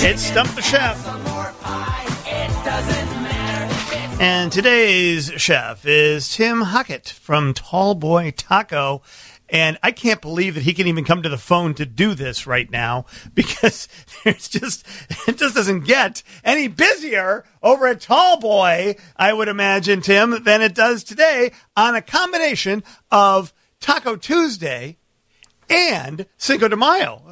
It's Stump the Chef. And today's chef is Tim Hockett from Tall Boy Taco. And I can't believe that he can even come to the phone to do this right now, because it just doesn't get any busier over at Tall Boy, I would imagine, Tim, than it does today on a combination of Taco Tuesday and Cinco de Mayo.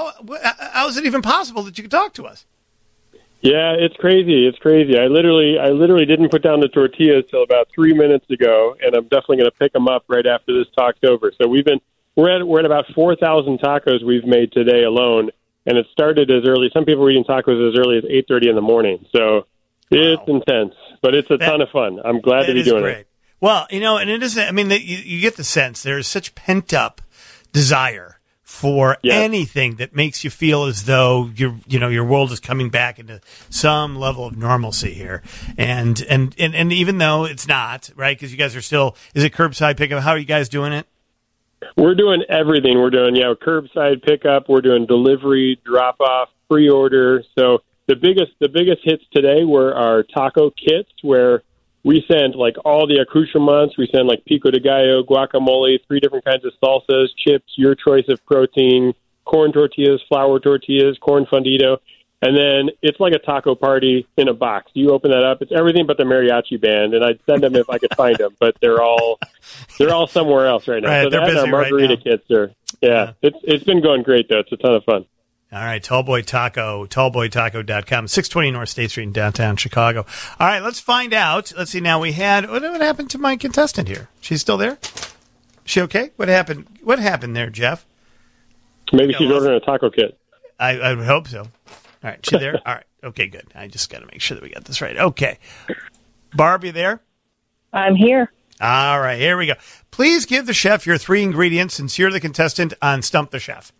How is it even possible that you could talk to us? Yeah, it's crazy. It's crazy. I literally didn't put down the tortillas till about 3 minutes ago, and I'm definitely going to pick them up right after this talk's over. So we're at about 4,000 tacos we've made today alone, and it started as early. Some people were eating tacos as early as 8:30 in the morning. So it's intense, but it's a ton of fun. I'm glad to be doing it. Well, and it is. I mean, you get the sense there's such pent up desire for anything that makes you feel as though your world is coming back into some level of normalcy here, and even though it's not, right? Because you guys are still, is it curbside pickup? How are you guys doing it? We're doing everything. We're doing curbside pickup. We're doing delivery, drop off, pre-order. So the biggest hits today were our taco kits, where we send like all the accoutrements. We send like pico de gallo, guacamole, 3 different kinds of salsas, chips, your choice of protein, corn tortillas, flour tortillas, corn fundido. And then it's like a taco party in a box. You open that up, it's everything but the mariachi band. And I'd send them if I could find them, but they're all somewhere else right now. Right, so they're busy our margarita right now. Kits are, it's been going great though. It's a ton of fun. All right, Tall Boy Taco, tallboytaco.com, 620 North State Street in downtown Chicago. All right, let's find out. Let's see, now we had, what happened to my contestant here? She's still there? She okay? What happened? What happened there, Jeff? Maybe she's ordering a taco kit. I would hope so. All right, she there? All right, okay, good. I just got to make sure that we got this right. Okay. Barb, you there? I'm here. All right, here we go. Please give the chef your 3 ingredients since you're the contestant on Stump the Chef.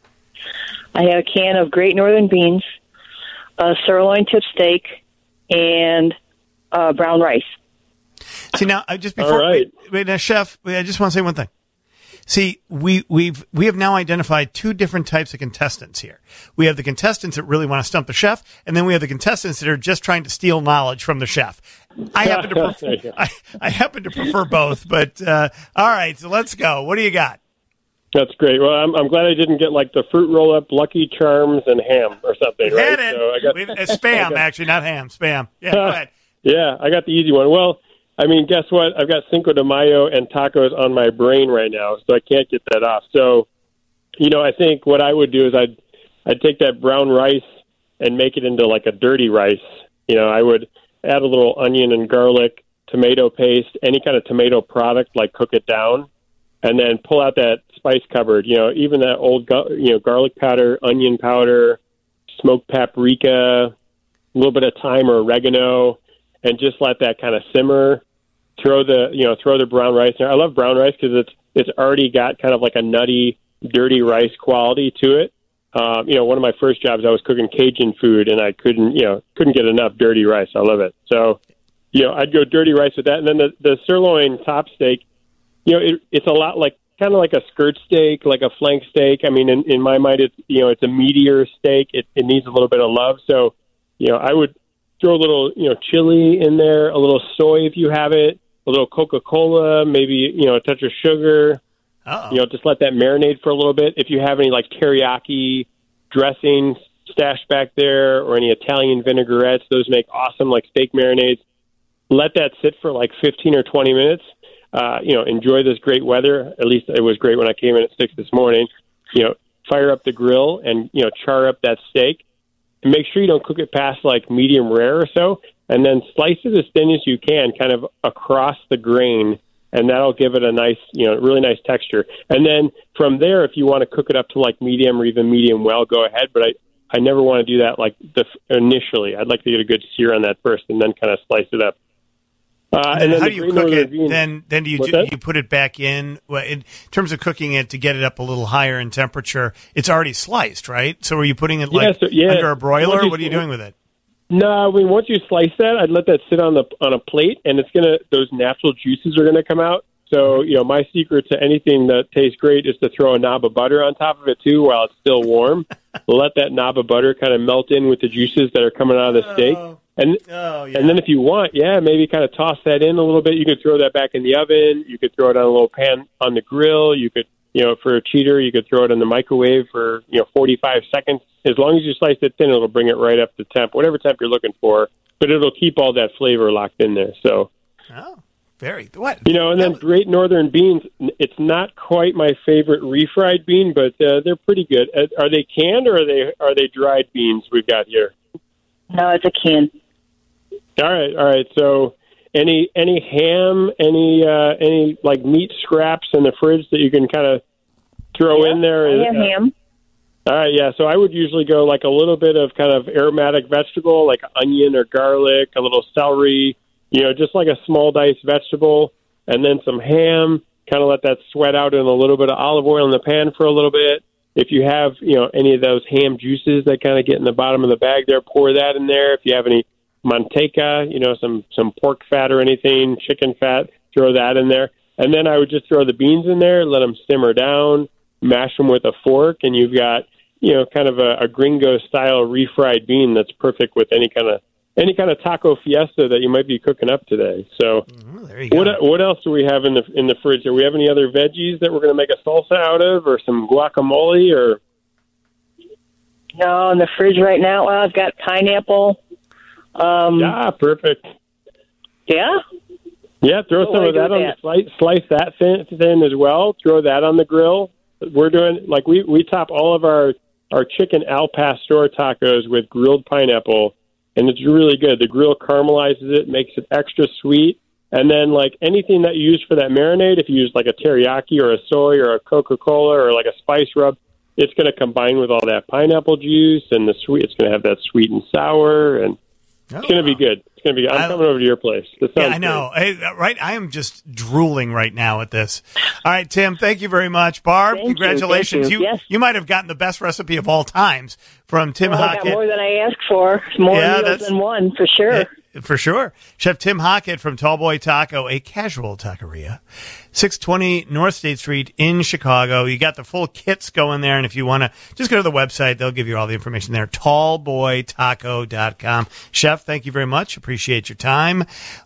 I have a can of Great Northern beans, a sirloin tip steak, and brown rice. See, now, just before, wait, now, Chef, I just want to say one thing. See, we have now identified 2 different types of contestants here. We have the contestants that really want to stump the chef, and then we have the contestants that are just trying to steal knowledge from the chef. I happen to prefer both, but all right, so let's go. What do you got? That's great. Well, I'm glad I didn't get like the fruit roll-up, Lucky Charms, and ham or something, right? So I got spam, actually, not ham. Spam. Yeah, go ahead. Yeah, I got the easy one. Well, I mean, guess what? I've got Cinco de Mayo and tacos on my brain right now, so I can't get that off. So, I think what I would do is I'd take that brown rice and make it into like a dirty rice. I would add a little onion and garlic, tomato paste, any kind of tomato product, like cook it down, and then pull out that spice cupboard. Even that old garlic powder, onion powder, smoked paprika, a little bit of thyme or oregano, and just let that kind of simmer. Throw the brown rice in there. I love brown rice because it's already got kind of like a nutty, dirty rice quality to it. One of my first jobs, I was cooking Cajun food, and I couldn't get enough dirty rice. I love it. So, I'd go dirty rice with that, and then the sirloin top steak. It's a lot like kind of like a skirt steak, like a flank steak. I mean, in my mind, it's a meatier steak. It needs a little bit of love. So, I would throw a little chili in there, a little soy if you have it, a little Coca-Cola, maybe a touch of sugar. Just let that marinate for a little bit. If you have any like teriyaki dressing stashed back there, or any Italian vinaigrettes, those make awesome like steak marinades. Let that sit for like 15 or 20 minutes. Enjoy this great weather. At least it was great when I came in at 6 this morning. Fire up the grill and, char up that steak. And make sure you don't cook it past like medium rare or so. And then slice it as thin as you can, kind of across the grain. And that'll give it a nice, really nice texture. And then from there, if you want to cook it up to like medium or even medium well, go ahead. But I never want to do that like initially. I'd like to get a good sear on that first and then kind of slice it up. And then how do you cook it? Then do you put it back in? Well, in terms of cooking it to get it up a little higher in temperature, it's already sliced, right? So are you putting it under a broiler? What are you doing with it? No, once you slice that, I'd let that sit on a plate, and those natural juices are gonna come out. So, my secret to anything that tastes great is to throw a knob of butter on top of it, too, while it's still warm. Let that knob of butter kind of melt in with the juices that are coming out of the steak. And then if you want, maybe kind of toss that in a little bit. You could throw that back in the oven. You could throw it on a little pan on the grill. You could, for a cheater, you could throw it in the microwave for, 45 seconds. As long as you slice it thin, it'll bring it right up to temp, whatever temp you're looking for. But it'll keep all that flavor locked in there. So. Oh. What? And then Great Northern beans, it's not quite my favorite refried bean, but they're pretty good. Are they canned or are they dried beans we've got here? No, it's a can. All right. So any ham, any like meat scraps in the fridge that you can kind of throw in there? I have ham. All right, yeah. So I would usually go like a little bit of kind of aromatic vegetable, like onion or garlic, a little celery, just like a small diced vegetable, and then some ham, kind of let that sweat out in a little bit of olive oil in the pan for a little bit. If you have, any of those ham juices that kind of get in the bottom of the bag there, pour that in there. If you have any manteca, some pork fat or anything, chicken fat, throw that in there. And then I would just throw the beans in there, let them simmer down, mash them with a fork, and you've got, kind of a gringo-style refried bean that's perfect with any kind of taco fiesta that you might be cooking up today. So, there you go. What else do we have in the fridge? Do we have any other veggies that we're going to make a salsa out of, or some guacamole, or? No, in the fridge right now. Well, I've got pineapple. Perfect. Yeah. Yeah, throw some of that on the slice that thin as well. Throw that on the grill. We're doing like we top all of our chicken al pastor tacos with grilled pineapple. And it's really good. The grill caramelizes it, makes it extra sweet. And then, like, anything that you use for that marinade, if you use, like, a teriyaki or a soy or a Coca-Cola or, like, a spice rub, it's going to combine with all that pineapple juice and the sweet. It's going to have that sweet and sour, and it's going to be good. It's going to be good. I'm coming over to your place. I know. Hey, right? I am just drooling right now at this. All right, Tim, thank you very much. Barb, congratulations. You might have gotten the best recipe of all times from Tim Hockett. I got more than I asked for. More meals than one, for sure. For sure. Chef Tim Hockett from Tallboy Taco, a casual taqueria, 620 North State Street in Chicago. You got the full kits going there, and if you want to, just go to the website. They'll give you all the information there, tallboytaco.com. Chef, thank you very much. Appreciate your time.